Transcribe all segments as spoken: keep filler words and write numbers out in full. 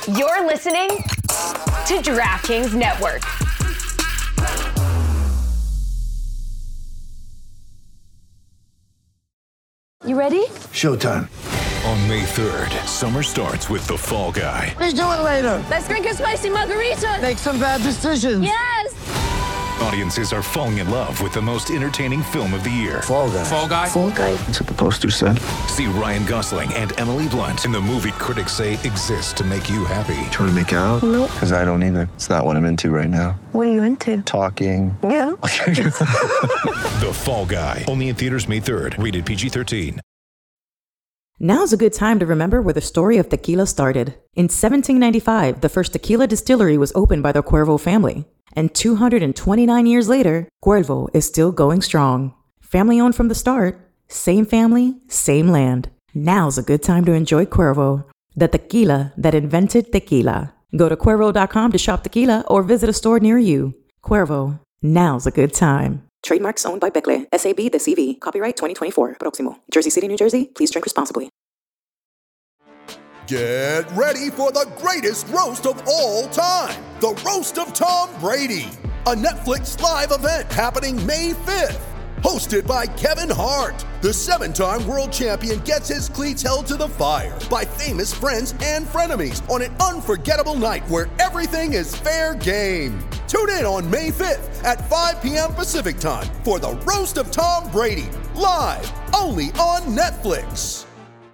You're listening to DraftKings Network. You ready? Showtime. On May third, summer starts with The Fall Guy. Let's do it later. Let's drink a spicy margarita. Make some bad decisions. Yes. Audiences are falling in love with the most entertaining film of the year. Fall Guy. Fall Guy? Fall Guy. That's what the poster said. See Ryan Gosling and Emily Blunt in the movie critics say exists to make you happy. Trying to make it out? Nope. Because I don't either. It's not what I'm into right now. What are you into? Talking. Yeah. The Fall Guy. Only in theaters May third. Rated P G thirteen. Now's a good time to remember where the story of tequila started. In seventeen ninety-five, the first tequila distillery was opened by the Cuervo family. And two hundred twenty-nine years later, Cuervo is still going strong. Family owned from the start, same family, same land. Now's a good time to enjoy Cuervo, the tequila that invented tequila. Go to Cuervo dot com to shop tequila or visit a store near you. Cuervo, now's a good time. Trademarks owned by Becle, S A B de C V. Copyright twenty twenty-four. Proximo. Jersey City, New Jersey. Please drink responsibly. Get ready for the greatest roast of all time. The Roast of Tom Brady. A Netflix live event happening May fifth. Hosted by Kevin Hart. The seven-time world champion gets his cleats held to the fire by famous friends and frenemies on an unforgettable night where everything is fair game. Tune in on May fifth at five p.m. Pacific time for the Roast of Tom Brady. Live only on Netflix.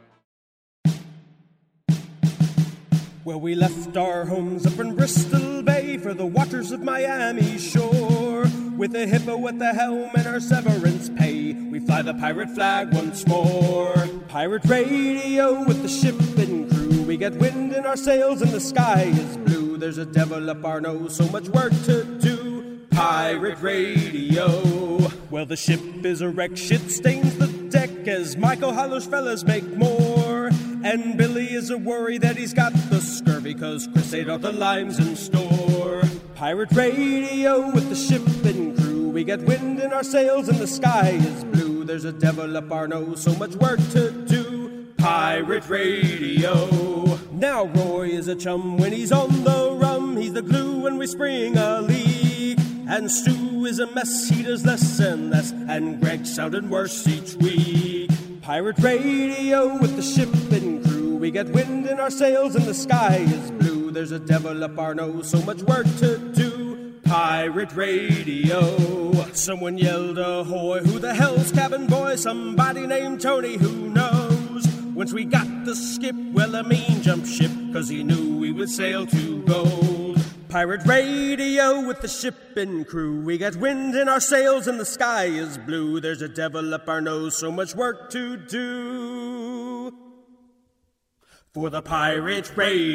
Well, we left our homes up in Bristol Bay for the waters of Miami shore. With a hippo at the helm and our severance pay, we fly the pirate flag once more. Pirate radio with the ship and crew. We get wind in our sails and the sky is blue. There's a devil up our nose, so much work to do. Pirate radio. Well, the ship is a wreck, shit stains the deck as Michael hollers fellas make more. And Billy is a worry that he's got the scurvy, cause Chris ate all the limes in store. Pirate radio with the ship and crew. We get wind in our sails and the sky is blue. There's a devil up our nose, so much work to do. Pirate radio. Now Roy is a chum when he's on the rum. He's the glue when we spring a leak. And Stu is a mess, he does less and less. And Greg sounded worse each week. Pirate radio with the ship and crew. We get wind in our sails and the sky is blue. There's a devil up our nose, so much work to do. Pirate radio. Someone yelled ahoy, who the hell's cabin boy? Somebody named Tony, who knows? Once we got the skip, well, a mean jump ship, cause he knew we would sail to gold. Pirate radio with the ship and crew. We got wind in our sails and the sky is blue. There's a devil up our nose, so much work to do. For the Pirate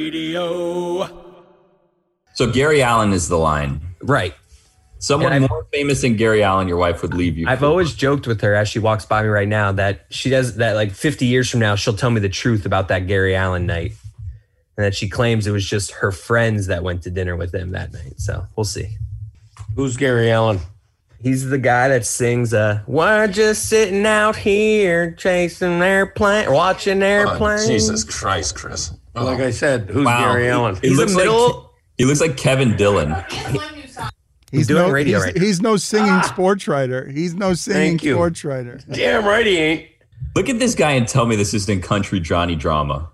radio. So Gary Allen is the line. Right. Someone more famous than Gary Allen, your wife would leave you. I've for. always joked with her as she walks by me right now that she does that like fifty years from now, she'll tell me the truth about that Gary Allen night. And that she claims it was just her friends that went to dinner with him that night. So we'll see. Who's Gary Allen? He's the guy that sings, uh, we're just sitting out here chasing airplane, watching airplanes. Oh, Jesus Christ, Chris. Oh. Like I said, who's Wow. Gary Allen? He, he looks middle, like he looks like Kevin Dillon. He's doing no, radio he's, right he's no singing ah. sports writer. He's no singing sports writer. Damn right he ain't. Look at this guy and tell me this isn't country Johnny drama.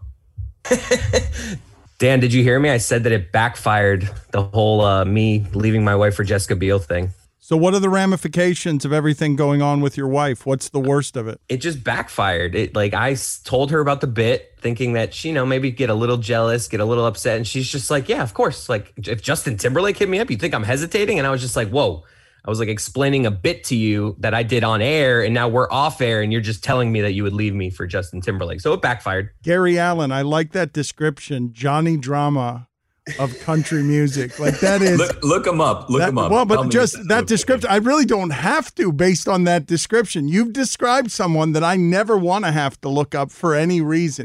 Dan, did you hear me? I said that it backfired, the whole uh, me leaving my wife for Jessica Biel thing. So what are the ramifications of everything going on with your wife? What's the worst of it? It just backfired. It like I told her about the bit, thinking that she, you know, maybe get a little jealous, get a little upset. And she's just like, yeah, of course. Like if Justin Timberlake hit me up, you think I'm hesitating? And I was just like, whoa. I was like explaining a bit to you that I did on air, and now we're off air, and you're just telling me that you would leave me for Justin Timberlake. So it backfired. Gary Allen, I like that description. Johnny drama of country music. Like that is. Look, look him up. Look that, him up. Well, but just that description, I really don't have to based on that description. You've described someone that I never want to have to look up for any reason.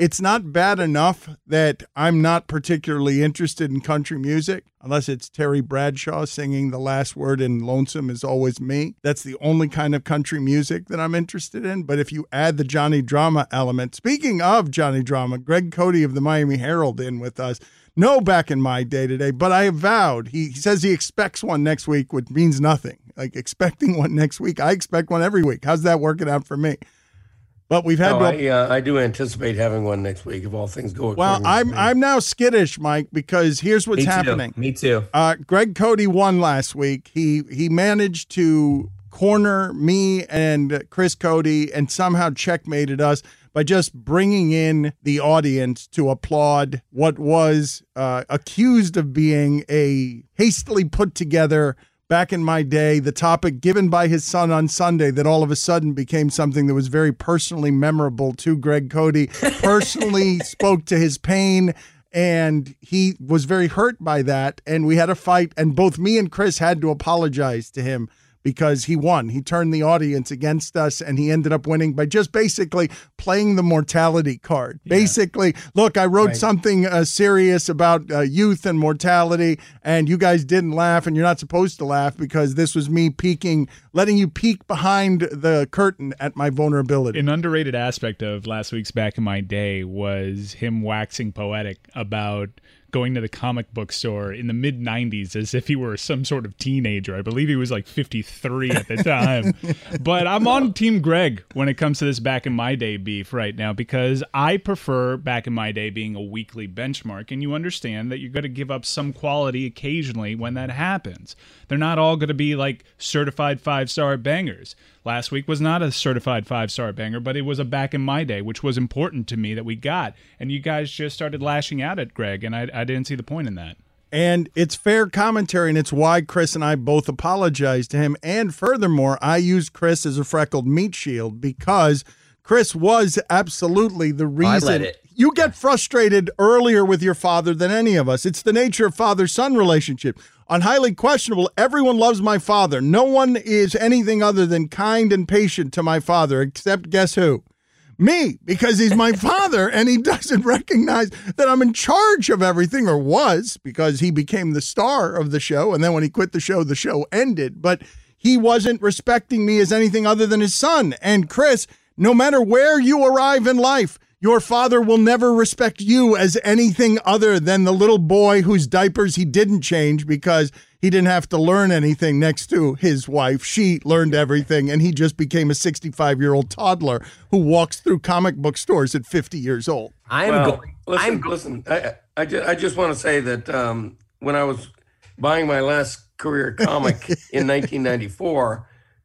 it's not bad enough that I'm not particularly interested in country music, unless it's Terry Bradshaw singing the last word in Lonesome Is Always Me. That's the only kind of country music that I'm interested in. But if you add the Johnny Drama element, speaking of Johnny Drama, Greg Cody of the Miami Herald in with us. No Back in My Day today, but I have vowed. He, he says he expects one next week, which means nothing. Like expecting one next week. I expect one every week. How's that working out for me? But we've had. No, to, I, uh, I do anticipate having one next week if all things go. Well, I'm I'm now skittish, Mike, because here's what's Me too. happening. Me too. Uh, Greg Cody won last week. He he managed to corner me and Chris Cody and somehow checkmated us by just bringing in the audience to applaud what was uh, accused of being a hastily put together Back in My Day, the topic given by his son on Sunday that all of a sudden became something that was very personally memorable to Greg Cody, personally spoke to his pain, and he was very hurt by that. And we had a fight, and both me and Chris had to apologize to him because he won. He turned the audience against us, and he ended up winning by just basically playing the mortality card. Yeah. Basically, look, I wrote right. something uh, serious about uh, youth and mortality, and you guys didn't laugh, and you're not supposed to laugh because this was me peeking, letting you peek behind the curtain at my vulnerability. An underrated aspect of last week's Back in My Day was him waxing poetic about going to the comic book store in the mid nineties as if he were some sort of teenager. I believe he was like fifty-three at the time. But I'm on Team Greg when it comes to this Back in My Day beef right now because I prefer Back in My Day being a weekly benchmark, and you understand that you're going to give up some quality occasionally when that happens. They're not all going to be like certified five-star bangers. Last week was not a certified five-star banger, but it was a Back in My Day, which was important to me that we got. And you guys just started lashing out at Greg, and I, I didn't see the point in that. And it's fair commentary, and it's why Chris and I both apologized to him. And furthermore, I used Chris as a freckled meat shield because Chris was absolutely the reason. I let it. You get frustrated earlier with your father than any of us. It's the nature of father-son relationship. On Highly Questionable, everyone loves my father. No one is anything other than kind and patient to my father, except guess who? Me, because he's my father, and he doesn't recognize that I'm in charge of everything, or was, because he became the star of the show, and then when he quit the show, the show ended. But he wasn't respecting me as anything other than his son. And Chris, no matter where you arrive in life, your father will never respect you as anything other than the little boy whose diapers he didn't change because he didn't have to learn anything next to his wife. She learned everything, and he just became a sixty-five-year-old toddler who walks through comic book stores at fifty years old. I'm well, going. Listen, I'm go- listen. I, I, just, I just want to say that um, when I was buying my last career comic in nineteen ninety-four,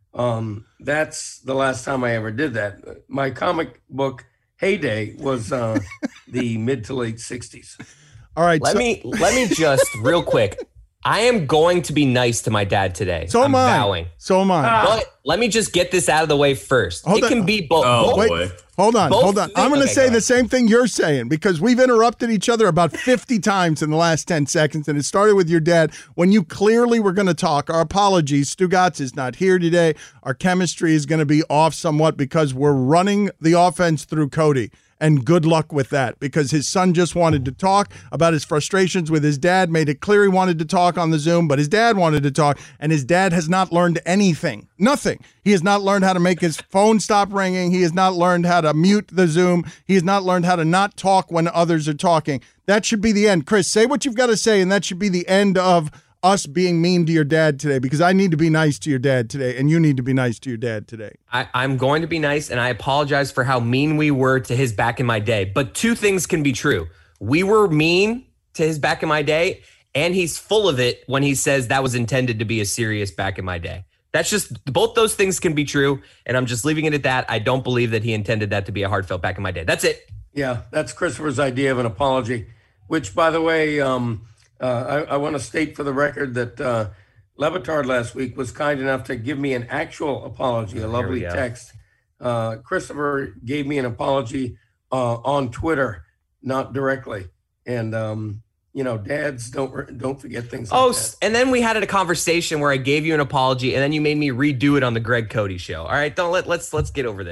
um, that's the last time I ever did that. My comic book heyday was uh, the mid to late sixties. All right. Let so- me let me just real quick. I am going to be nice to my dad today. So am I'm I. vowing. So am I. But let me just get this out of the way first. Hold it on. can be both. Oh, both. boy. Hold on, Both hold on. things- I'm going to okay, say go the ahead. same thing you're saying because we've interrupted each other about fifty times in the last ten seconds, and it started with your dad when you clearly were going to talk. Our apologies. Stugatz is not here today. Our chemistry is going to be off somewhat because we're running the offense through Cody. And good luck with that because his son just wanted to talk about his frustrations with his dad, made it clear he wanted to talk on the Zoom, but his dad wanted to talk, and his dad has not learned anything. Nothing. He has not learned how to make his phone stop ringing. He has not learned how to mute the Zoom. He has not learned how to not talk when others are talking. That should be the end. Chris, say what you've got to say, and that should be the end of us being mean to your dad today because I need to be nice to your dad today, and you need to be nice to your dad today. I, I'm going to be nice, and I apologize for how mean we were to his Back in My Day. But two things can be true. We were mean to his Back in My Day, and he's full of it when he says that was intended to be a serious Back in My Day. That's just, both those things can be true, and I'm just leaving it at that. I don't believe that he intended that to be a heartfelt Back in My Day. That's it. Yeah, that's Christopher's idea of an apology, which, by the way, um, uh, I, I want to state for the record that uh, Levitard last week was kind enough to give me an actual apology, a lovely text. Uh, Christopher gave me an apology uh, on Twitter, not directly. And, um, you know, dads don't don't forget things like oh, that. And then we had a conversation where I gave you an apology, and then you made me redo it on the Greg Cody show. All right, don't let let's let's get over this.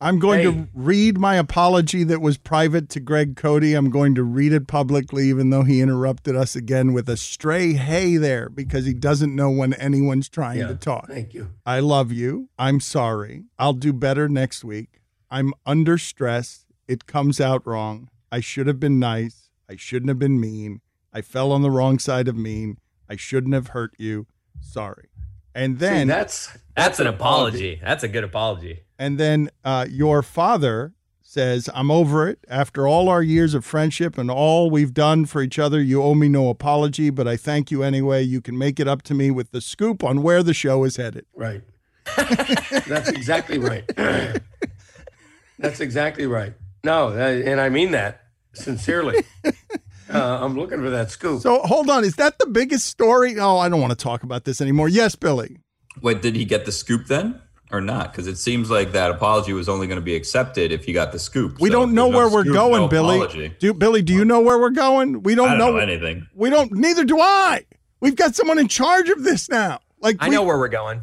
I'm going Hey. to read my apology that was private to Greg Cody. I'm going to read it publicly, even though he interrupted us again with a stray hey there because he doesn't know when anyone's trying Yeah, to talk. thank you. I love you. I'm sorry. I'll do better next week. I'm under stress. It comes out wrong. I should have been nice. I shouldn't have been mean. I fell on the wrong side of mean. I shouldn't have hurt you. Sorry. And then See, that's That's an apology. That's a good apology. And then uh, your father says, I'm over it. After all our years of friendship and all we've done for each other, you owe me no apology, but I thank you anyway. You can make it up to me with the scoop on where the show is headed. Right. That's exactly right. That's exactly right. No, uh, and I mean that sincerely. Uh, I'm looking for that scoop. So hold on. Is that the biggest story? Oh, I don't want to talk about this anymore. Yes, Billy. Wait, did he get the scoop then or not? Because it seems like that apology was only going to be accepted if he got the scoop. We So don't know there's no where we're scoop, going, no Billy. apology. Do, Billy, do you know where we're going? We don't, I don't know know anything. We don't. Neither do I. We've got someone in charge of this now. Like I we- know where we're going.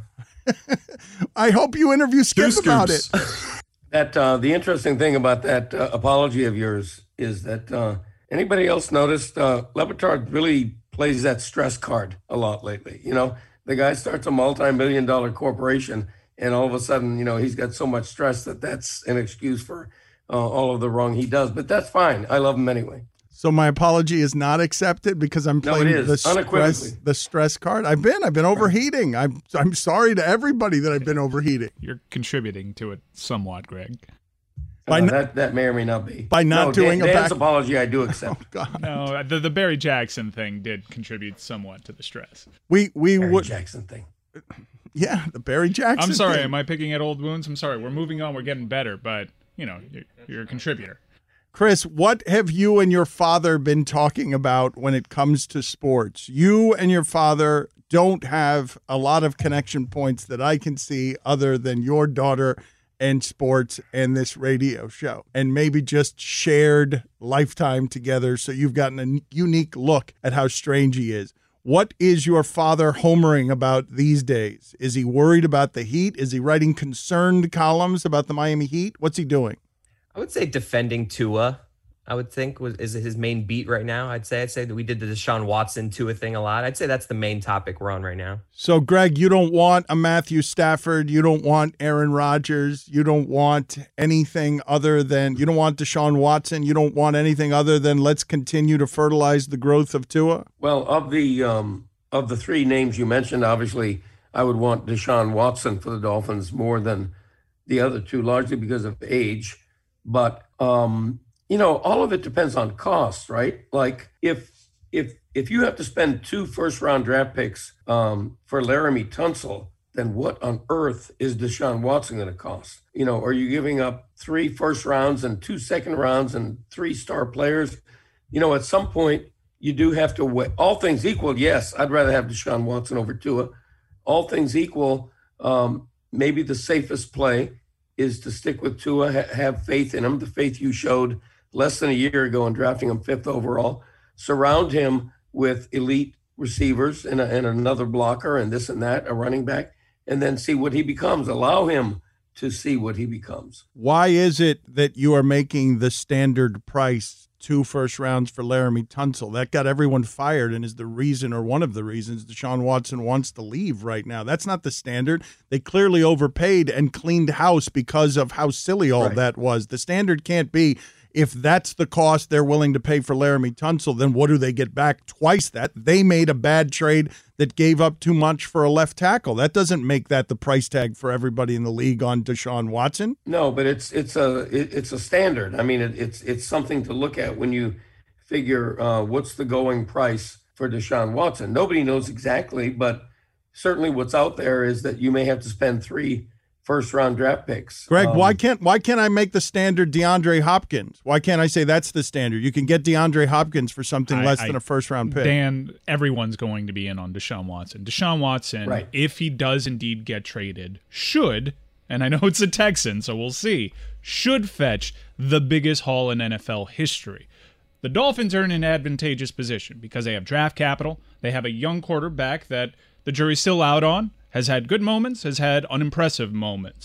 I hope you interview Skip Two about it. scoops. That uh, the interesting thing about that uh, apology of yours is that uh, anybody else noticed uh, Le Batard really plays that stress card a lot lately. You know, the guy starts a multi-million dollar corporation, and all of a sudden, you know, he's got so much stress that that's an excuse for uh, all of the wrong he does. But that's fine. I love him anyway. So my apology is not accepted because I'm No, it playing is, the stress unequivocally. the stress card. I've been I've been overheating. I'm I'm sorry to everybody that I've been overheating. You're contributing to it somewhat, Greg. By Uh, not- that that may or may not be. by not no, doing Dan, a Dan's back- apology, I do accept. God. No, the, the Barry Jackson thing did contribute somewhat to the stress. We we Barry would Jackson thing. yeah, the Barry Jackson. I'm sorry, thing. am I picking at old wounds? I'm sorry. We're moving on. We're getting better, but, you know, you're, you're a contributor. Chris, what have you and your father been talking about when it comes to sports? You and your father don't have a lot of connection points that I can see other than your daughter and sports and this radio show, and maybe just shared lifetime together. So you've gotten a unique look at how strange he is. What is your father homering about these days? Is he worried about the Heat? Is he writing concerned columns about the Miami Heat? What's he doing? I would say defending Tua, I would think, was is his main beat right now. I'd say I'd say that we did the Deshaun Watson Tua thing a lot. I'd say that's the main topic we're on right now. So, Greg, you don't want a Matthew Stafford. You don't want Aaron Rodgers. You don't want anything other than, you don't want Deshaun Watson. You don't want anything other than let's continue to fertilize the growth of Tua. Well, of the um, of the three names you mentioned, obviously, I would want Deshaun Watson for the Dolphins more than the other two, largely because of age. But um, you know, all of it depends on cost, right? Like if if if you have to spend two first round draft picks um, for Laramie Tunsil, then what on earth is Deshaun Watson going to cost? You know, are you giving up three first rounds and two second rounds and three star players? You know, at some point you do have to weigh. All things equal, yes, I'd rather have Deshaun Watson over Tua. All things equal, um, maybe the safest play is to stick with Tua, ha- have faith in him, the faith you showed less than a year ago in drafting him fifth overall. Surround him with elite receivers and, a, and another blocker and this and that, a running back, and then see what he becomes. Allow him to see what he becomes. Why is it that you are making the standard price two first rounds for Laramie Tunsil? That got everyone fired and is the reason, or one of the reasons, Deshaun Watson wants to leave right now. That's not the standard. They clearly overpaid and cleaned house because of how silly all Right. that was. The standard can't be, if that's the cost they're willing to pay for Laramie Tunsil, then what do they get back? Twice that. They made a bad trade that gave up too much for a left tackle. That doesn't make that the price tag for everybody in the league on Deshaun Watson. No, but it's it's a it, it's a standard. I mean, it, it's it's something to look at when you figure uh, what's the going price for Deshaun Watson. Nobody knows exactly, but certainly what's out there is that you may have to spend three first round draft picks. Greg, Um, why can't why can't I make the standard DeAndre Hopkins? Why can't I say that's the standard? You can get DeAndre Hopkins for something I- less I- than a first round pick. Dan, everyone's going to be in on Deshaun Watson. Deshaun Watson, Right. if he does indeed get traded, should, and I know it's a Texan, so we'll see, should fetch the biggest haul in N F L history. The Dolphins are in an advantageous position because they have draft capital. They have a young quarterback that the jury's still out on, has had good moments, has had unimpressive moments.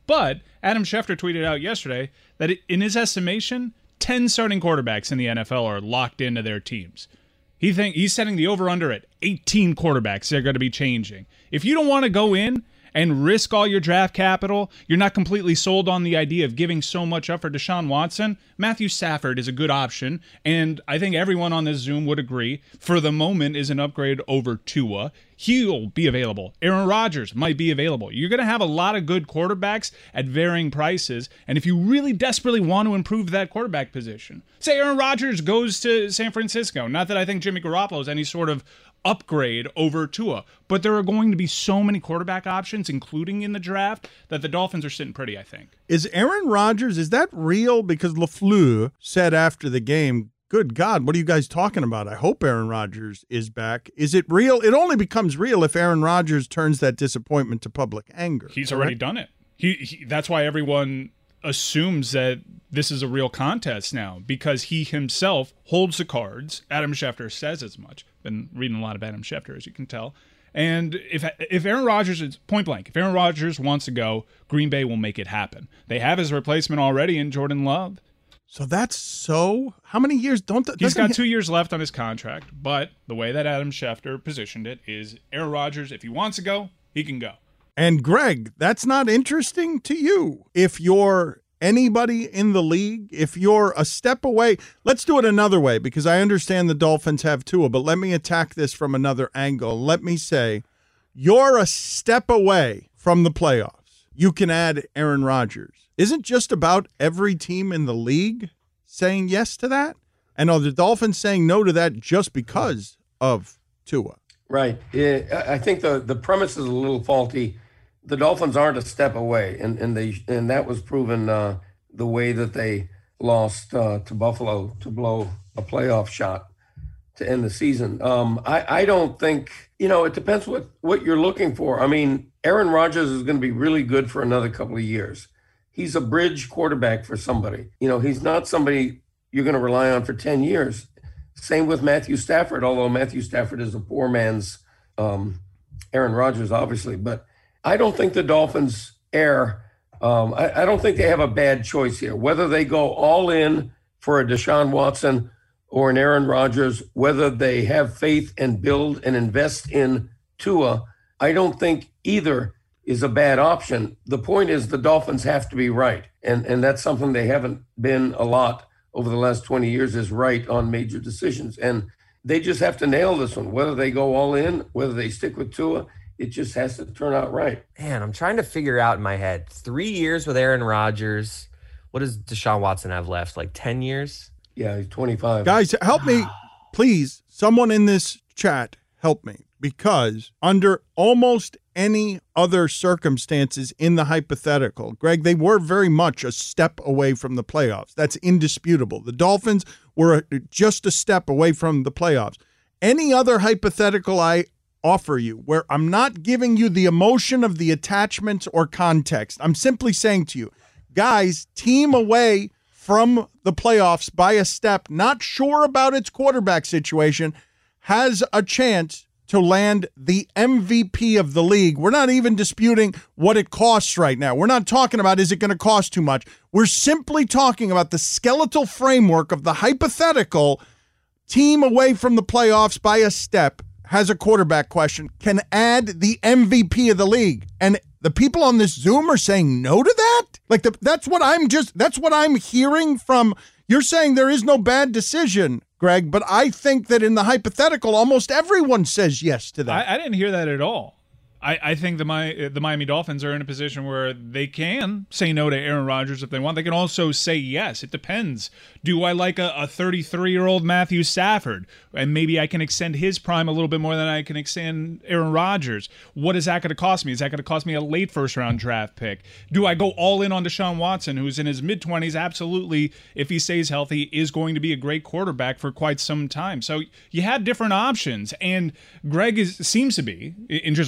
But Adam Schefter tweeted out yesterday that in his estimation, ten starting quarterbacks in the N F L are locked into their teams. He think he's setting the over-under at eighteen quarterbacks they're going to be changing. If you don't want to go in and risk all your draft capital, you're not completely sold on the idea of giving so much up for Deshaun Watson, Matthew Stafford is a good option, and I think everyone on this Zoom would agree, for the moment, is an upgrade over Tua. He'll be available. Aaron Rodgers might be available. You're going to have a lot of good quarterbacks at varying prices, and if you really desperately want to improve that quarterback position, say Aaron Rodgers goes to San Francisco, not that I think Jimmy Garoppolo is any sort of upgrade over Tua, but there are going to be so many quarterback options, including in the draft, that the Dolphins are sitting pretty, I think. Is Aaron Rodgers, is that real? Because LaFleur said after the game, good God, what are you guys talking about? I hope Aaron Rodgers is back. Is it real? It only becomes real if Aaron Rodgers turns that disappointment to public anger. He's correct? already done it. He, he that's why everyone assumes that this is a real contest now, because he himself holds the cards. Adam Schefter says as much. Been reading a lot of Adam Schefter, as you can tell. And if if Aaron Rodgers is point blank, if Aaron Rodgers wants to go, Green Bay will make it happen. They have his replacement already in Jordan Love. So that's so. How many years? Don't he's got two years left on his contract. But the way that Adam Schefter positioned it is, Aaron Rodgers, if he wants to go, he can go. And Greg, that's not interesting to you. If you're anybody in the league, if you're a step away, let's do it another way, because I understand the Dolphins have Tua, but let me attack this from another angle. Let me say, you're a step away from the playoffs. You can add Aaron Rodgers. Isn't just about every team in the league saying yes to that? And are the Dolphins saying no to that just because of Tua? Right. Yeah, I think the, the premise is a little faulty. The Dolphins aren't a step away, and and they and that was proven uh, the way that they lost uh, to Buffalo to blow a playoff shot to end the season. Um, I, I don't think, you know, it depends what, what you're looking for. I mean, Aaron Rodgers is going to be really good for another couple of years. He's a bridge quarterback for somebody. You know, he's not somebody you're going to rely on for ten years. Same with Matthew Stafford, although Matthew Stafford is a poor man's um, Aaron Rodgers, obviously. But I don't think the Dolphins err. Um, I, I don't think they have a bad choice here. Whether they go all in for a Deshaun Watson or an Aaron Rodgers, whether they have faith and build and invest in Tua, I don't think either is a bad option. The point is the Dolphins have to be right. And, and that's something they haven't been a lot over the last twenty years, is right on major decisions. And they just have to nail this one, whether they go all in, whether they stick with Tua. It just has to turn out right. Man, I'm trying to figure out in my head. Three years with Aaron Rodgers. What does Deshaun Watson have left? Like ten years? Yeah, he's twenty-five. Guys, help me. Please, someone in this chat, help me. Because under almost any other circumstances in the hypothetical, Greg, they were very much a step away from the playoffs. That's indisputable. The Dolphins were just a step away from the playoffs. Any other hypothetical I offer you where I'm not giving you the emotion of the attachment or context, I'm simply saying to you, guys, team away from the playoffs by a step, not sure about its quarterback situation, has a chance to land the M V P of the league. We're not even disputing what it costs right now. We're not talking about, is it going to cost too much? We're simply talking about the skeletal framework of the hypothetical team away from the playoffs by a step has a quarterback question, can add the M V P of the league. And the people on this Zoom are saying no to that? Like, the, that's what I'm just, that's what I'm hearing from, you're saying there is no bad decision, Greg, but I think that in the hypothetical, almost everyone says yes to that. I, I didn't hear that at all. I, I think the, Mi- the Miami Dolphins are in a position where they can say no to Aaron Rodgers if they want. They can also say yes. It depends. Do I like a thirty-three-year-old Matthew Stafford? And maybe I can extend his prime a little bit more than I can extend Aaron Rodgers. What is that going to cost me? Is that going to cost me a late first-round draft pick? Do I go all in on Deshaun Watson, who's in his mid-twenties, absolutely, if he stays healthy, is going to be a great quarterback for quite some time. So you have different options. And Greg is seems to be, in just reading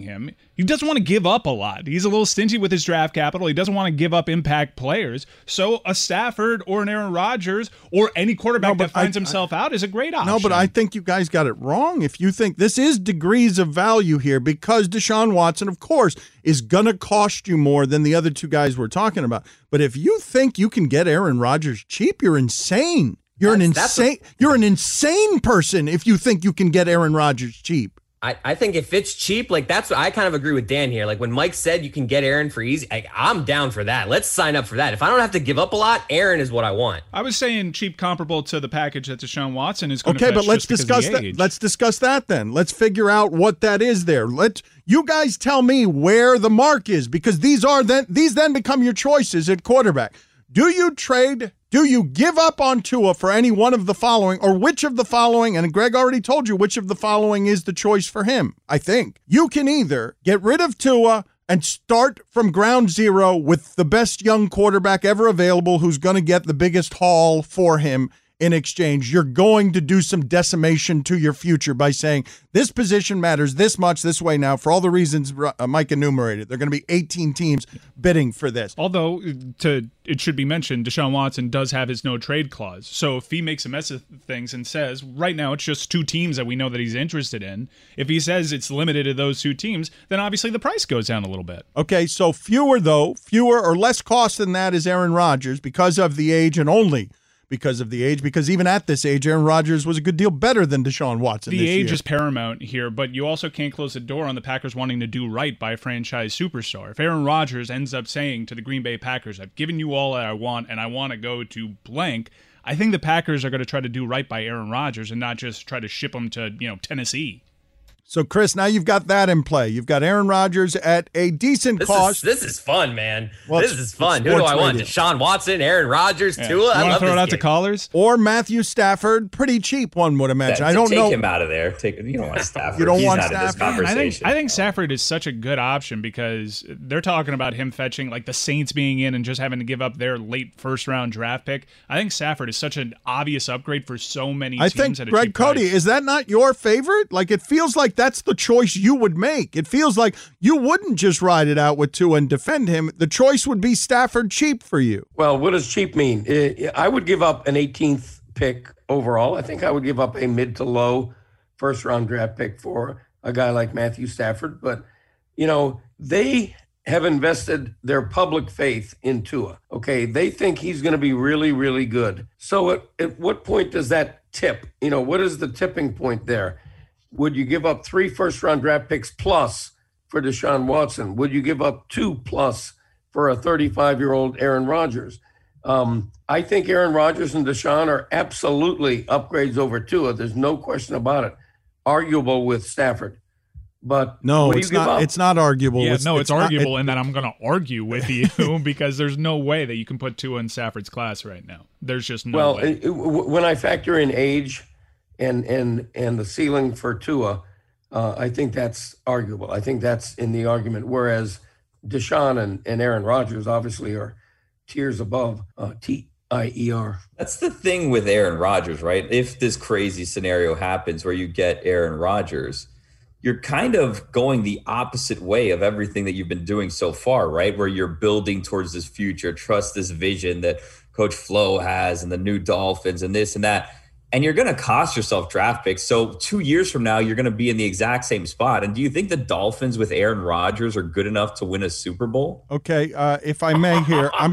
him. He doesn't want to give up a lot. He's a little stingy with his draft capital. He doesn't want to give up impact players. So a Stafford or an Aaron Rodgers or any quarterback No, that finds I- himself out is a great option. No, but I think you guys got it wrong. If you think this is degrees of value here, because Deshaun Watson, of course, is going to cost you more than the other two guys we're talking about. But if you think you can get Aaron Rodgers cheap, you're insane. You're an That's- that's insane. You're an insane person if you think you can get Aaron Rodgers cheap. I, I think if it's cheap, like that's what I kind of agree with Dan here. Like when Mike said you can get Aaron for easy, like, I'm down for that. Let's sign up for that. If I don't have to give up a lot, Aaron is what I want. I was saying cheap comparable to the package that Deshaun Watson is going to Okay, fetch but let's just because discuss of that. the age. Let's discuss that then. Let's figure out what that is there. Let you guys tell me where the mark is, because these are then these then become your choices at quarterback. Do you trade? Do you give up on Tua for any one of the following, or which of the following? And Greg already told you which of the following is the choice for him. I think you can either get rid of Tua and start from ground zero with the best young quarterback ever available, who's going to get the biggest haul for him. In exchange, you're going to do some decimation to your future by saying this position matters this much this way now for all the reasons uh, Mike enumerated. There are going to be eighteen teams bidding for this. Although, to it should be mentioned, Deshaun Watson does have his no trade clause. So if he makes a mess of things and says, right now it's just two teams that we know that he's interested in, if he says it's limited to those two teams, then obviously the price goes down a little bit. Okay, so fewer though, fewer or less cost than that is Aaron Rodgers because of the age, and only because of the age, because even at this age, Aaron Rodgers was a good deal better than Deshaun Watson The this age year. is paramount here, but you also can't close the door on the Packers wanting to do right by a franchise superstar. If Aaron Rodgers ends up saying to the Green Bay Packers, I've given you all that I want and I want to go to blank, I think the Packers are going to try to do right by Aaron Rodgers and not just try to ship him to, you know, Tennessee. So, Chris, now you've got that in play. You've got Aaron Rodgers at a decent This cost. is this is fun, man. Well, this it's- is fun. it's Who do I sports want? radio. Deshaun Watson, Aaron Rodgers, Yeah. Tua. You I want love to throw it this out to kid. callers? Or Matthew Stafford, pretty cheap, one would imagine. Yeah, I don't take know. him out of there. Take you don't want Stafford. You don't He's want not in this Stafford? Man, I I think conversation. I think Stafford is such a good option because they're talking about him fetching like the Saints being in and just having to give up their late first round draft pick. I think Stafford is such an obvious upgrade for so many I teams think, at a Greg cheap Cody, price. is that not your favorite? Like, it feels like that's the choice you would make. It feels like you wouldn't just ride it out with Tua and defend him. The choice would be Stafford cheap for you. Well, what does cheap mean? I I would give up an eighteenth pick overall. I think I would give up a mid to low first round draft pick for a guy like Matthew Stafford. But, you know, they have invested their public faith in Tua. Okay. They think he's going to be really, really good. So at, at what point does that tip? You know, what is the tipping point there? Would you give up three first round draft picks plus for Deshaun Watson? Would you give up two plus for a thirty-five-year-old Aaron Rodgers? Um, I think Aaron Rodgers and Deshaun are absolutely upgrades over Tua. There's no question about it. Arguable with Stafford. But No, what do it's you give not. up? It's not arguable. Yeah, no, it's, not- arguable it- in that I'm going to argue with you because there's no way that you can put Tua in Stafford's class right now. There's just no well, way. it- it- w- when I factor in age and and and the ceiling for Tua, uh, I think that's arguable. I think that's in the argument. Whereas Deshaun and, and Aaron Rodgers obviously are tiers above uh, T I E R. That's the thing with Aaron Rodgers, right? If this crazy scenario happens where you get Aaron Rodgers, you're kind of going the opposite way of everything that you've been doing so far, right? Where you're building towards this future, trust this vision that Coach Flo has and the new Dolphins and this and that. And you're going to cost yourself draft picks. So two years from now, you're going to be in the exact same spot. And do you think the Dolphins with Aaron Rodgers are good enough to win a Super Bowl? Okay, uh, if I may here, I'm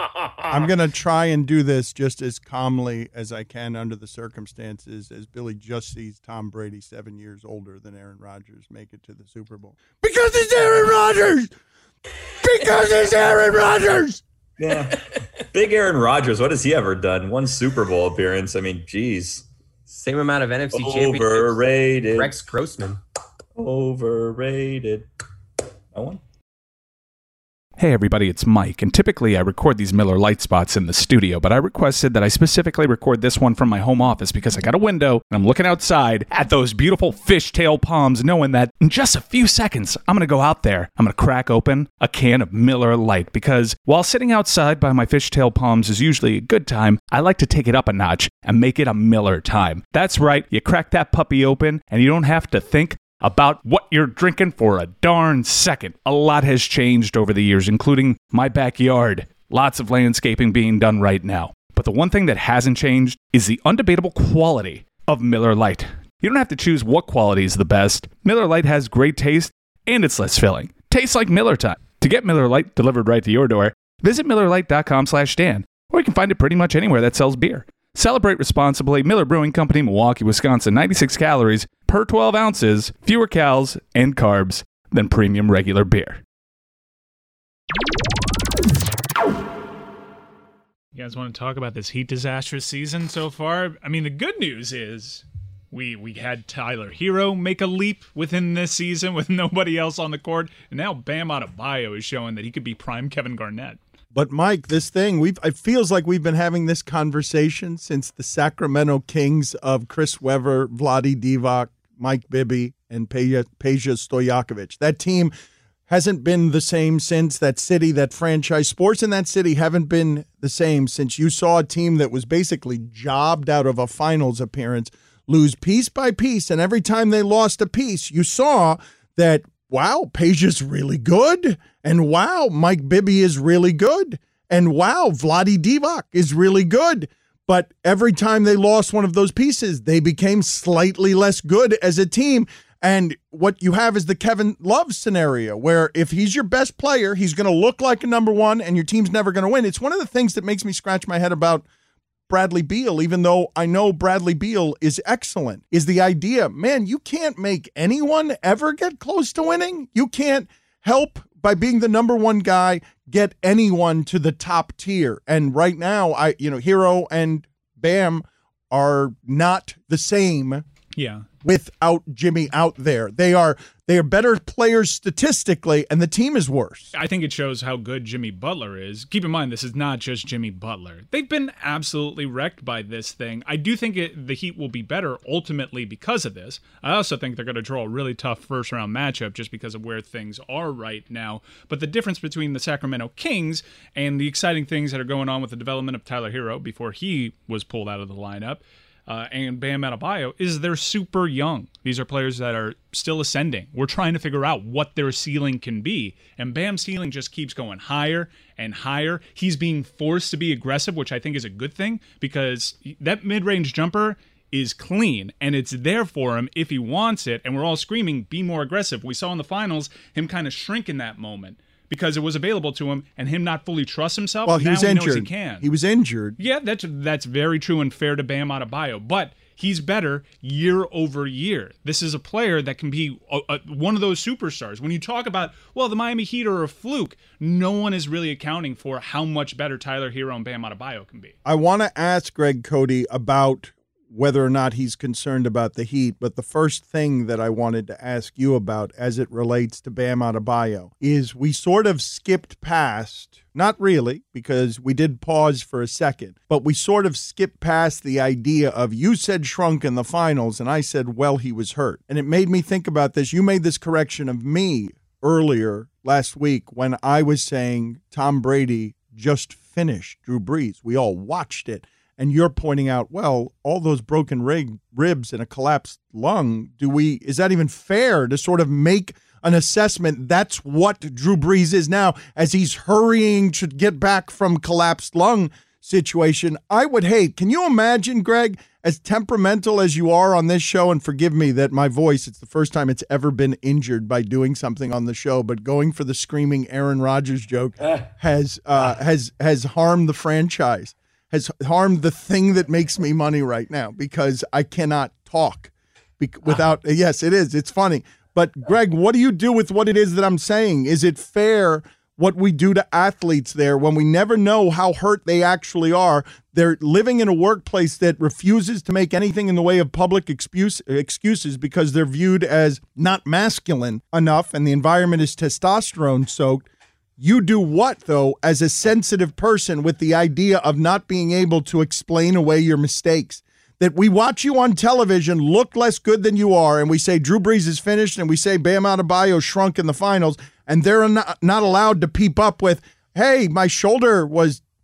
I'm going to try and do this just as calmly as I can under the circumstances, as Billy just sees Tom Brady, seven years older than Aaron Rodgers, make it to the Super Bowl. Because it's Aaron Rodgers! Because it's Aaron Rodgers! Yeah. Big Aaron Rodgers, what has he ever done? One Super Bowl appearance. I mean, geez. Same amount of N F C championships. Overrated. Rex Grossman. Overrated. No one? Hey everybody, it's Mike, and typically I record these Miller Lite spots in the studio, but I requested that I specifically record this one from my home office because I got a window and I'm looking outside at those beautiful fishtail palms, knowing that in just a few seconds I'm going to go out there, I'm going to crack open a can of Miller Lite, because while sitting outside by my fishtail palms is usually a good time, I like to take it up a notch and make it a Miller time. That's right, you crack that puppy open and you don't have to think about what you're drinking for a darn second. A lot has changed over the years, including my backyard. Lots of landscaping being done right now. But the one thing that hasn't changed is the undebatable quality of Miller Lite. You don't have to choose what quality is the best. Miller Lite has great taste, and it's less filling. Tastes like Miller time. To get Miller Lite delivered right to your door, visit Miller Lite dot com slash Dan, or you can find it pretty much anywhere that sells beer. Celebrate responsibly. Miller Brewing Company, Milwaukee, Wisconsin. ninety-six calories per twelve ounces, fewer calories and carbs than premium regular beer. You guys want to talk about this Heat disastrous season so far? I mean, the good news is we we had Tyler Hero make a leap within this season with nobody else on the court, and now Bam Adebayo is showing that he could be prime Kevin Garnett. But Mike, this thing, we've it feels like we've been having this conversation since the Sacramento Kings of Chris Webber, Vlade Divac, Mike Bibby, and Peja, Peja Stojakovic. That team hasn't been the same since. That city, that franchise, sports in that city haven't been the same since you saw a team that was basically jobbed out of a finals appearance lose piece by piece. And every time they lost a piece, you saw that, wow, Peja's really good. And wow, Mike Bibby is really good. And wow, Vlade Divac is really good. But every time they lost one of those pieces, they became slightly less good as a team. And what you have is the Kevin Love scenario, where if he's your best player, he's going to look like a number one and your team's never going to win. It's one of the things that makes me scratch my head about Bradley Beal, even though I know Bradley Beal is excellent, is the idea, man, you can't make anyone ever get close to winning. You can't help by being the number one guy get anyone to the top tier. And right now, I, you know, Hero and Bam are not the same. Yeah. Without Jimmy out there. They are they are better players statistically, and the team is worse. I think it shows how good Jimmy Butler is. Keep in mind, this is not just Jimmy Butler. They've been absolutely wrecked by this thing. I do think it, the Heat will be better ultimately because of this. I also think they're going to draw a really tough first-round matchup just because of where things are right now. But the difference between the Sacramento Kings and the exciting things that are going on with the development of Tyler Hero before he was pulled out of the lineup, Uh, and Bam Adebayo is they're super young. These are players that are still ascending. We're trying to figure out what their ceiling can be. And Bam's ceiling just keeps going higher and higher. He's being forced to be aggressive, which I think is a good thing because that mid-range jumper is clean and it's there for him if he wants it. And we're all screaming, be more aggressive. We saw in the finals him kind of shrink in that moment because it was available to him and him not fully trust himself. Well, he now was he injured. knows he can. He was injured. Yeah, that's that's very true and fair to Bam Adebayo, but he's better year over year. This is a player that can be a, a, one of those superstars. When you talk about, well, the Miami Heat are a fluke, no one is really accounting for how much better Tyler Hero and Bam Adebayo can be. I want to ask Greg Cody about whether or not he's concerned about the Heat, but the first thing that I wanted to ask you about as it relates to Bam Adebayo is we sort of skipped past, not really, because we did pause for a second, but we sort of skipped past the idea of you said shrunk in the finals, and I said, well, he was hurt. And it made me think about this. You made this correction of me earlier last week when I was saying Tom Brady just finished Drew Brees. We all watched it. And you're pointing out, well, all those broken rig, ribs and a collapsed lung, do we, is that even fair to sort of make an assessment? That's what Drew Brees is now as he's hurrying to get back from collapsed lung situation. I would hate, can you imagine, Greg, as temperamental as you are on this show, and forgive me that my voice, it's the first time it's ever been injured by doing something on the show, but going for the screaming Aaron Rodgers joke has uh, has has harmed the franchise. Has harmed the thing that makes me money right now because I cannot talk be- without. Uh, yes, it is. It's funny. But, Greg, what do you do with what it is that I'm saying? Is it fair what we do to athletes there when we never know how hurt they actually are? They're living in a workplace that refuses to make anything in the way of public excuse- excuses because they're viewed as not masculine enough and the environment is testosterone-soaked. You do what, though, as a sensitive person with the idea of not being able to explain away your mistakes? That we watch you on television look less good than you are, and we say Drew Brees is finished, and we say Bam Adebayo shrunk in the finals, and they're not, not allowed to peep up with, hey, my shoulder was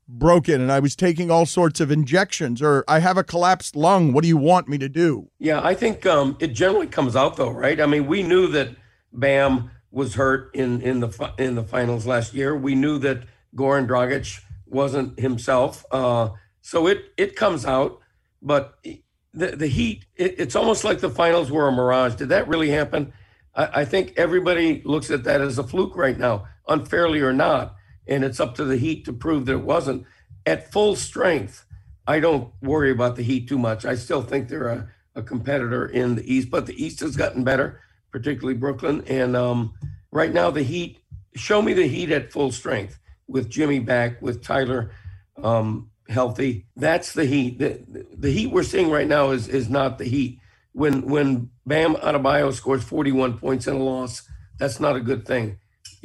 broken and I was taking all sorts of injections, or I have a collapsed lung. What do you want me to do? Yeah, I think um, it generally comes out though, right? I mean, we knew that Bam was hurt in, in the fi- in the finals last year. We knew that Goran Dragic wasn't himself. Uh, so it it comes out, but the, the Heat, it, it's almost like the finals were a mirage. Did that really happen? I, I think everybody looks at that as a fluke right now, unfairly or not. And it's up to the Heat to prove that it wasn't. At full strength, I don't worry about the Heat too much. I still think they're a, a competitor in the East, but the East has gotten better, particularly Brooklyn. And um, right now, the Heat, show me the Heat at full strength with Jimmy back, with Tyler um, healthy. That's the Heat. The, the Heat we're seeing right now is is not the Heat. When when Bam Adebayo scores forty-one points in a loss, that's not a good thing.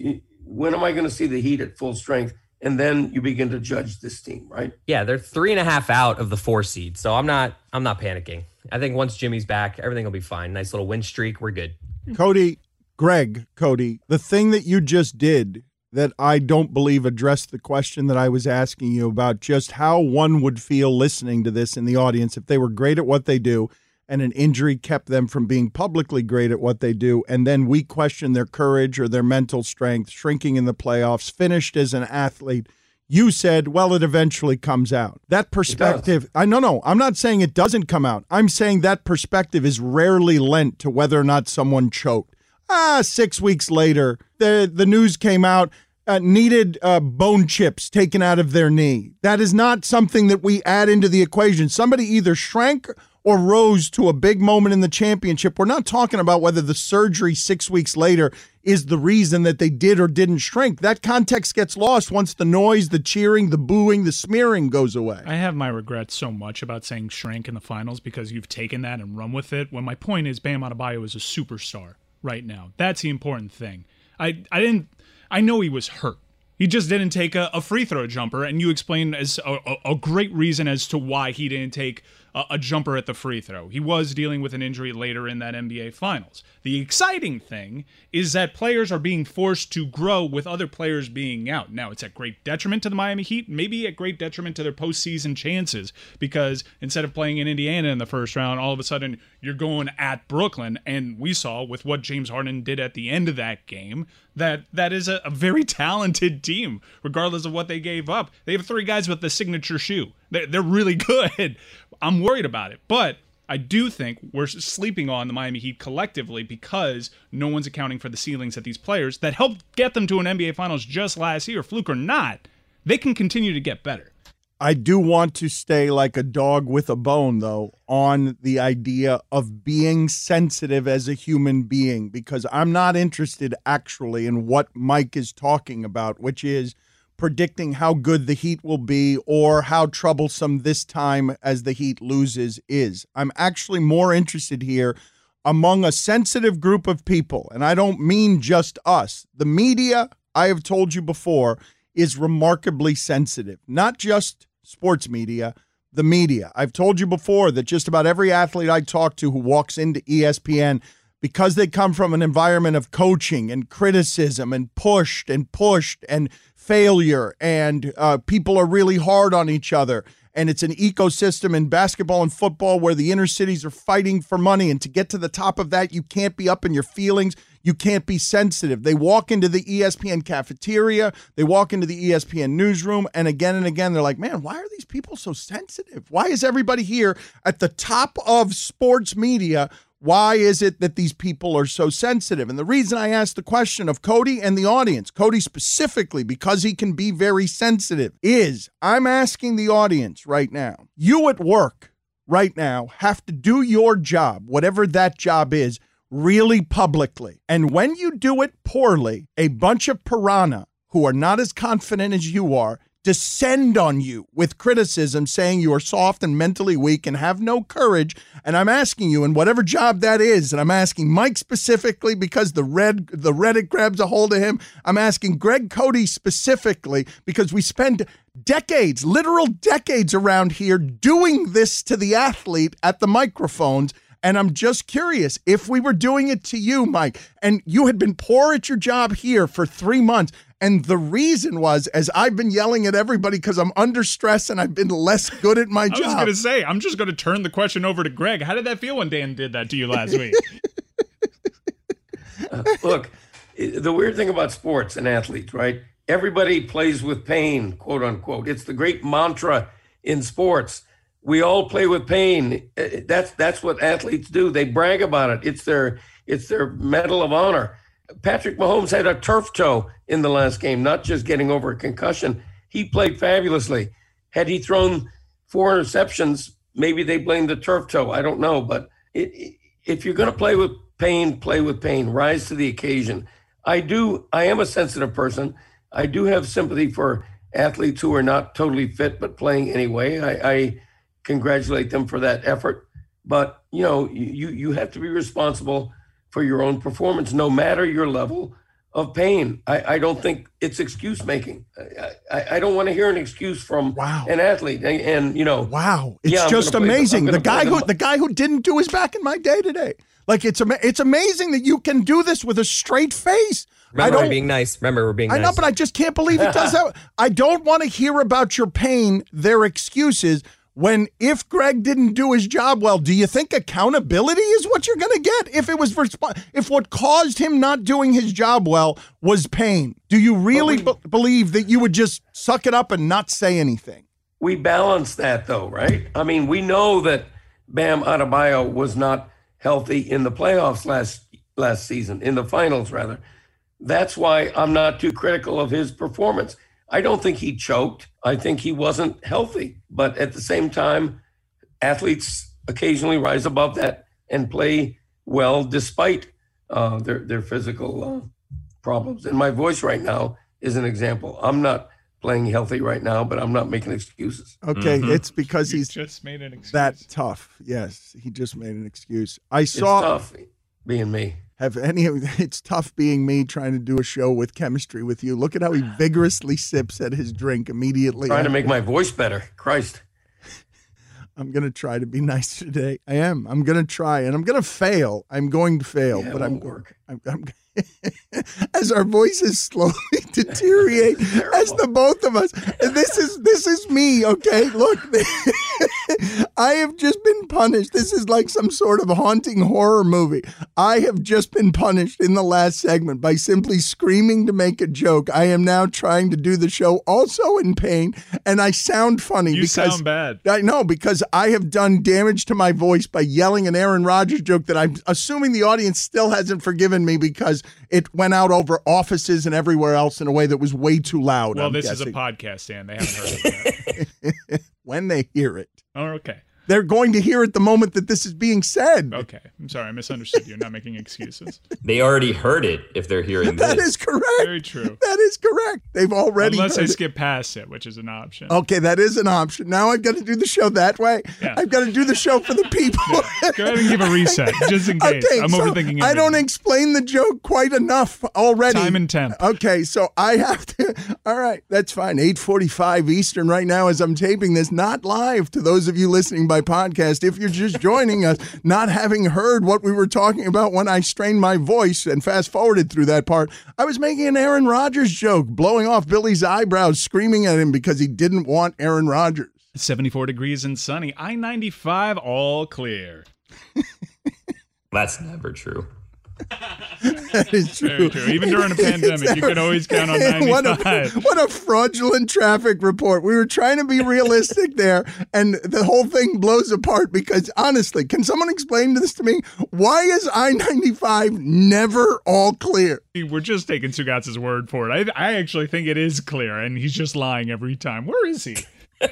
When am I going to see the Heat at full strength? And then you begin to judge this team, right? Yeah, they're three and a half out of the four seed, so I'm not I'm not panicking. I think once Jimmy's back, everything will be fine. Nice little win streak, we're good. Cody, Greg, Cody, the thing that you just did that I don't believe addressed the question that I was asking you about just how one would feel listening to this in the audience if they were great at what they do and an injury kept them from being publicly great at what they do, and then we question their courage or their mental strength, shrinking in the playoffs, finished as an athlete. You said, well, it eventually comes out. That perspective, I no, no, I'm not saying it doesn't come out. I'm saying that perspective is rarely lent to whether or not someone choked. Ah, six weeks later, the, the news came out, uh, needed uh, bone chips taken out of their knee. That is not something that we add into the equation. Somebody either shrank or rose to a big moment in the championship. We're not talking about whether the surgery six weeks later is the reason that they did or didn't shrink. That context gets lost once the noise, the cheering, the booing, the smearing goes away. I have my regrets so much about saying shrank in the finals because you've taken that and run with it, when my point is Bam Adebayo is a superstar right now. That's the important thing. I, I didn't I know he was hurt. He just didn't take a, a free throw jumper, and you explained as a, a, a great reason as to why he didn't take a, a jumper at the free throw. He was dealing with an injury later in that N B A Finals. The exciting thing is that players are being forced to grow with other players being out. Now, it's at great detriment to the Miami Heat, maybe at great detriment to their postseason chances, because instead of playing in Indiana in the first round, all of a sudden you're going at Brooklyn, and we saw with what James Harden did at the end of that game that that is a, a very talented team, regardless of what they gave up. They have three guys with the signature shoe. They're, they're really good. I'm worried about it, but I do think we're sleeping on the Miami Heat collectively because no one's accounting for the ceilings at these players that helped get them to an N B A Finals just last year. Fluke or not, they can continue to get better. I do want to stay like a dog with a bone, though, on the idea of being sensitive as a human being, because I'm not interested actually in what Mike is talking about, which is predicting how good the Heat will be or how troublesome this time as the Heat loses is. I'm actually more interested here among a sensitive group of people, and I don't mean just us. The media, I have told you before, is remarkably sensitive, not just sports media, the media. I've told you before that just about every athlete I talk to who walks into E S P N, because they come from an environment of coaching and criticism and pushed and pushed and failure, and uh, people are really hard on each other. And it's an ecosystem in basketball and football where the inner cities are fighting for money. And to get to the top of that, you can't be up in your feelings. You can't be sensitive. They walk into the E S P N cafeteria. They walk into the E S P N newsroom. And again and again, they're like, man, why are these people so sensitive? Why is everybody here at the top of sports media? Why is it that these people are so sensitive? And the reason I asked the question of Cody and the audience, Cody specifically, because he can be very sensitive, is I'm asking the audience right now, you at work right now have to do your job, whatever that job is, really publicly. And when you do it poorly, a bunch of piranha who are not as confident as you are descend on you with criticism, saying you are soft and mentally weak and have no courage. And I'm asking you, in whatever job that is, and I'm asking Mike specifically because the red the Reddit grabs a hold of him. I'm asking Greg Cody specifically because we spend decades, literal decades around here doing this to the athlete at the microphones. And I'm just curious, if we were doing it to you, Mike, and you had been poor at your job here for three months, and the reason was, as I've been yelling at everybody because I'm under stress and I've been less good at my I job. was going to say, I'm just going to turn the question over to Greg. How did that feel when Dan did that to you last week? uh, look, the weird thing about sports and athletes, right? Everybody plays with pain, quote unquote. It's the great mantra in sports. We all play with pain. That's that's what athletes do. They brag about it. It's their it's their medal of honor. Patrick Mahomes had a turf toe in the last game, not just getting over a concussion. He played fabulously. Had he thrown four interceptions, maybe they blame the turf toe. I don't know. But it, it, if you're going to play with pain, play with pain. Rise to the occasion. I do. I am a sensitive person. I do have sympathy for athletes who are not totally fit but playing anyway. I, I congratulate them for that effort. But, you know, you you have to be responsible for your own performance, no matter your level of pain. I, I don't think it's excuse making. I, I, I don't want to hear an excuse from wow. an athlete. And, and you know, wow, it's yeah, just amazing. The, the guy who the, the guy who didn't do his back in my day today. Like it's ama- it's amazing that you can do this with a straight face. Remember, I we're being nice. Remember, we're being I nice. know, but I just can't believe it does that. I don't want to hear about your pain, their excuses. When if Greg didn't do his job well, do you think accountability is what you're going to get? If it was resp- if what caused him not doing his job well was pain, do you really we, b- believe that you would just suck it up and not say anything? We balance that though, right? I mean, we know that Bam Adebayo was not healthy in the playoffs last last season, in the finals rather. That's why I'm not too critical of his performance. I don't think he choked. I think he wasn't healthy. But at the same time, athletes occasionally rise above that and play well despite uh, their, their physical uh, problems. And my voice right now is an example. I'm not playing healthy right now, but I'm not making excuses. Okay, mm-hmm. It's because you he's just made an excuse. That tough. Yes, he just made an excuse. I saw it's tough being me. Have any of it's tough being me trying to do a show with chemistry with you. Look at how he vigorously sips at his drink immediately. Trying to make my voice better. Christ. I'm going to try to be nice today. I am. I'm going to try, and I'm going to fail. I'm going to fail, yeah, but I'm work. I'm, I'm as our voices slowly deteriorate, as the both of us. And this is this is me, okay? Look, I have just been punished. This is like some sort of haunting horror movie. I have just been punished in the last segment by simply screaming to make a joke. I am now trying to do the show also in pain, and I sound funny. You because sound bad. I know, because I have done damage to my voice by yelling an Aaron Rodgers joke that I'm assuming the audience still hasn't forgiven me because it went out over offices and everywhere else in a way that was way too loud. Well, I'm this guessing. is a podcast, Dan. They haven't heard it yet. When they hear it. Oh, okay. They're going to hear it the moment that this is being said. Okay. I'm sorry. I misunderstood you. Not making excuses. They already heard it if they're hearing that this. That is correct. Very true. That is correct. They've already Unless heard I it. skip past it, which is an option. Okay, that is an option. Now I've got to do the show that way. Yeah. I've got to do the show for the people. Yeah. Go ahead and give a reset, just in case. Okay, I'm so overthinking it. I don't explain the joke quite enough already. Time and temp. Okay, so I have to. All right, that's fine. eight forty-five Eastern right now as I'm taping this, not live to those of you listening by podcast. If you're just joining us, not having heard what we were talking about when I strained my voice and fast forwarded through that part, I was making an Aaron Rodgers joke, blowing off Billy's eyebrows, screaming at him because he didn't want Aaron Rodgers. seventy-four degrees and sunny. I ninety-five all clear. That's never true. That is true. Very true. Even during a pandemic, you can always count on ninety-five. What a, what a fraudulent traffic report. We were trying to be realistic there, and the whole thing blows apart because, honestly, can someone explain this to me? Why is I ninety-five never all clear? We're just taking Sugats's word for it. I, I actually think it is clear, and he's just lying every time. Where is he?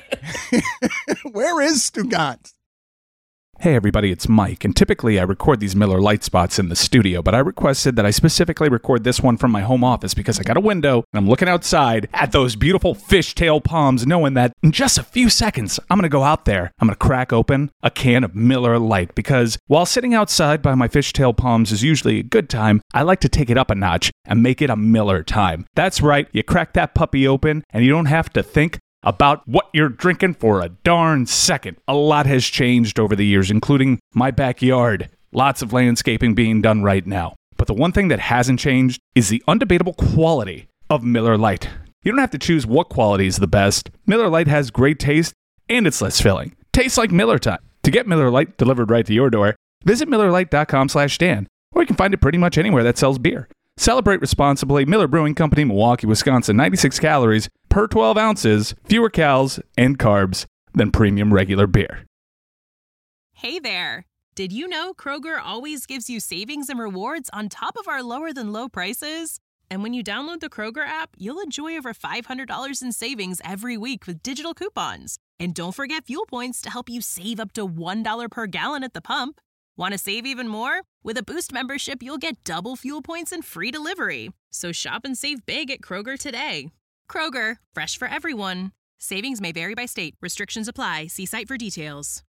Where is Stugatz? Hey everybody, it's Mike, and typically I record these Miller Lite spots in the studio, but I requested that I specifically record this one from my home office because I got a window and I'm looking outside at those beautiful fishtail palms, knowing that in just a few seconds I'm going to go out there, I'm going to crack open a can of Miller Lite, because while sitting outside by my fishtail palms is usually a good time, I like to take it up a notch and make it a Miller time. That's right, you crack that puppy open and you don't have to think about what you're drinking for a darn second. A lot has changed over the years, including my backyard. Lots of landscaping being done right now. But the one thing that hasn't changed is the undebatable quality of Miller Lite. You don't have to choose what quality is the best. Miller Lite has great taste and it's less filling. Tastes like Miller time. To get Miller Lite delivered right to your door, visit Miller Lite dot com slash Dan, or you can find it pretty much anywhere that sells beer. Celebrate responsibly. Miller Brewing Company, Milwaukee, Wisconsin. ninety-six calories per twelve ounces, fewer calories and carbs than premium regular beer. Hey there. Did you know Kroger always gives you savings and rewards on top of our lower than low prices? And when you download the Kroger app, you'll enjoy over five hundred dollars in savings every week with digital coupons. And don't forget fuel points to help you save up to one dollar per gallon at the pump. Want to save even more? With a Boost membership, you'll get double fuel points and free delivery. So shop and save big at Kroger today. Kroger, fresh for everyone. Savings may vary by state. Restrictions apply. See site for details.